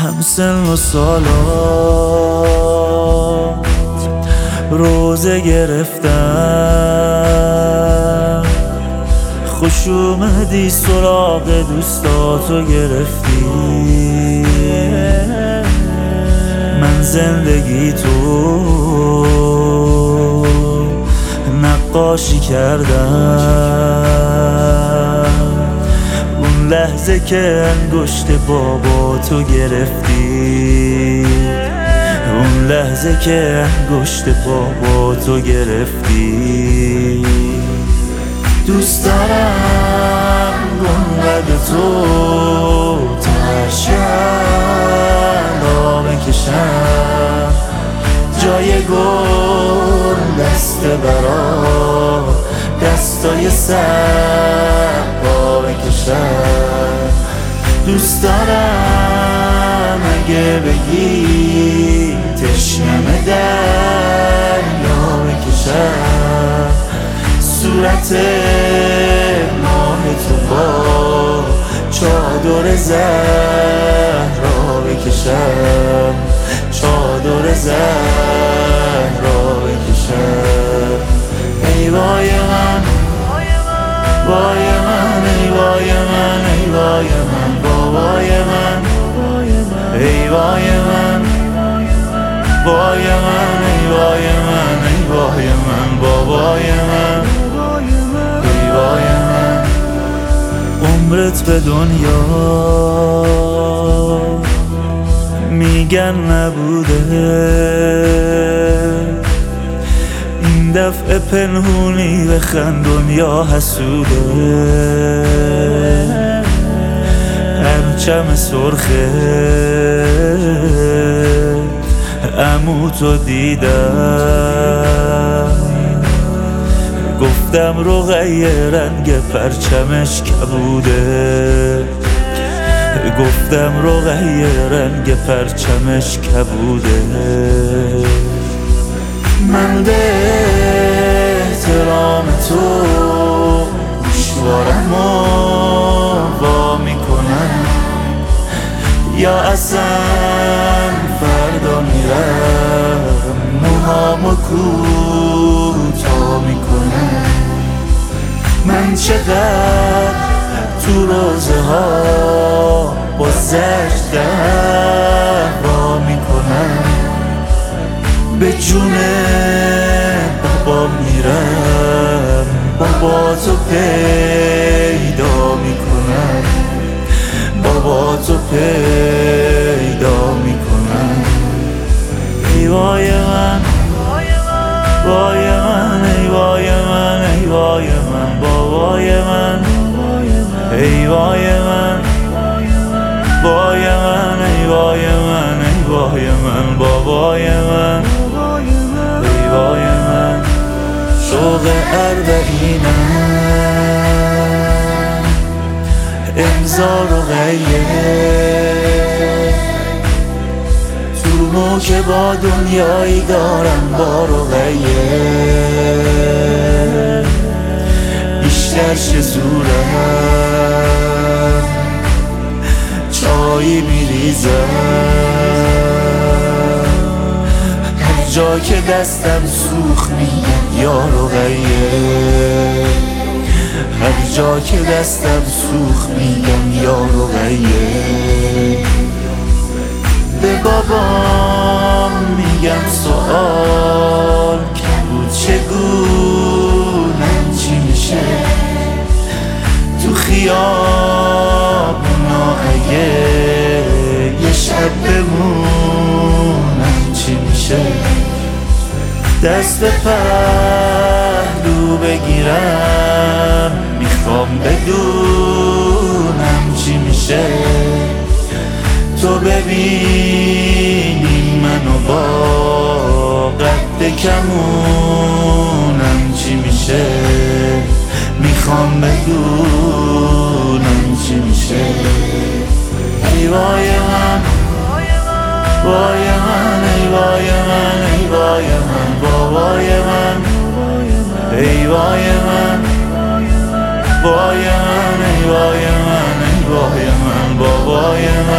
همسن و سالات روزه گرفتم، خوش اومدی سراغ دوستاتو گرفتی. من زندگی تو نقاشی کردم، اون لحظه که انگشت باباتو گرفتی، اون لحظه که انگشت باباتو گرفتی. دوست دارم گنبد تو ترشم بکشم، جای گل دست برا دستای سبا بکشم. دوست دارم اگه بگی تشنم دریا بکشم، صورت ماه تو با چادر زهرا بکشم، چادر زهرا بکشم. ای وای من، وای من، ای وای من، ای وای من، بابای من، ای وای من، وای من، ای وای من، ای وای من، بابای من، ای وای من. عمرت به دنیا میگن نبوده، این دفعه پنهونی بخند دنیا حسوده. پرچم سرخه عموتو دیدم، گفتم رقیه رنگ پرچمش کبوده، گفتم رقیه رنگ پرچمش کبوده. من به احترام تو گوشوارم وا میکنم، یا اصلا فردا میرم موهامو کوتاه میکنم. من چقدر تو روزه ها با زشت دعوا میکنم، به جون بابا میرم بابا تو پیدا میکنم، بابا تو پیدا میکنم. ای وای من، وای من، ای وای من، ای وای من، بابای من، ای وای من، وای من، ای وای من، ای وای من، بابای من، ای وای من. شوق اربعینم امضا رقیه، تو مو که با دنیایی دارم با رقیه، بیشتر شزورم چایی میریزم، هر جا که دستم سوخ میگم یا رقیه، هر جا که دستم سوخ میگم یا رقیه. به بابام میگم سوال کبود چگونم چی میشه، تو خیابونا اگه یه شب بمونم چی میشه، دست پهلو بگیرم میخوام بدونم چی میشه، تو ببینی منو با قد کمونم چی میشه، میخوام بدونم چی میشه. ای وای من، وای من، ای وای من، ای وای من، بابای من، ای وای من، وای من، ای وای من، ای وای من، بابای من.